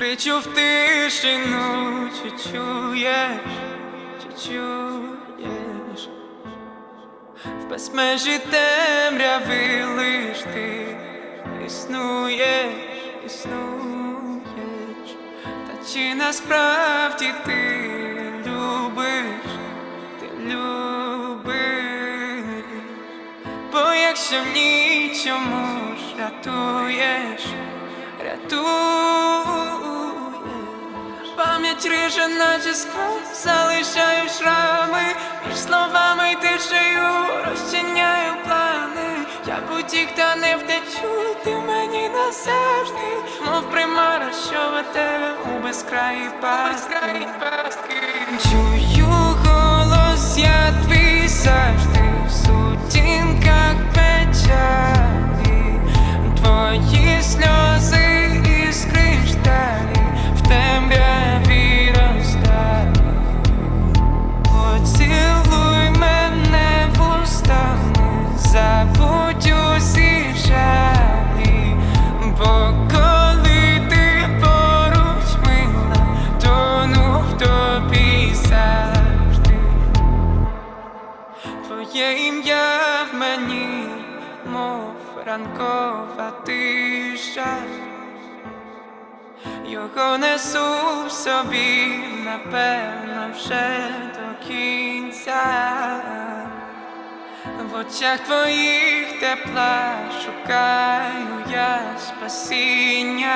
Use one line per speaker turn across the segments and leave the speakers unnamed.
Кричу в тишину, чи чуєш, в безмежі темряви лиш ти існуєш, та чи насправді ти любиш, бо якщо в нічому ж рятуєш, пам'ять риже, наче скрозь, залишаю шрами, між словами й тишею розчиняю плани. Я потік, та не втечу, ти в мені назавжди, мов примара, що веде у безкраї пастки. Чую голос, я твій завжди в сутінках печалі, твої сльози із кришталі в темряві розтають. Поцілуй мене вустами, забудь усі жалі, бо коли ти поруч, мила, тону в тобі завжди. Твоє ім'я в мені, мов ранкова тиша, його несу в собі, напевно, вже до кінця. В очах твоїх тепла шукаю я спасіння.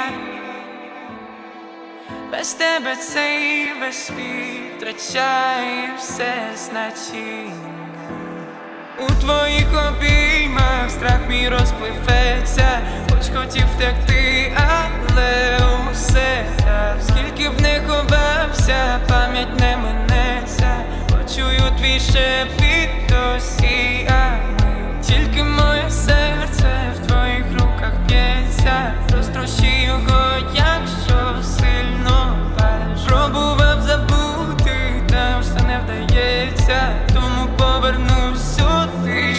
Без тебе цей весь світ втрачає все значення. У твоїх обіймах страх мій розпливеться, хоч хотів втекти, але усе так. Скільки б не ховався, пам'ять не минеться, почую твій шепіт досі, а ми тільки моє серце в твоїх руках б'ється. Розтрощи його, якщо сильно палиш. Пробував забути, та все не вдається, тому повернусь сюди.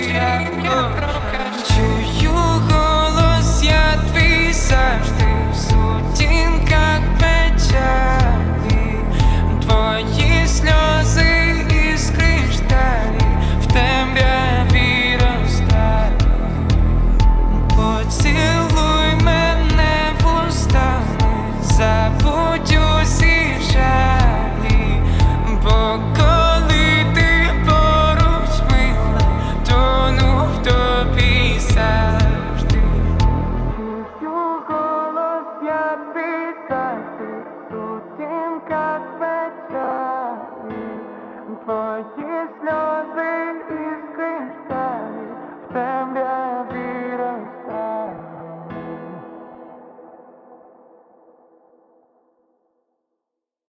Чую голос, я твій завжди в сутінках печалі, твої сльози із кришталі в темряві розтають. Поцілуй мене вустами, забудь усі жалі, бо коли ти поруч, мила, тону в тобі завжди. Чую голос, я підкати в сутінках печалі, твої сльози із кришталі.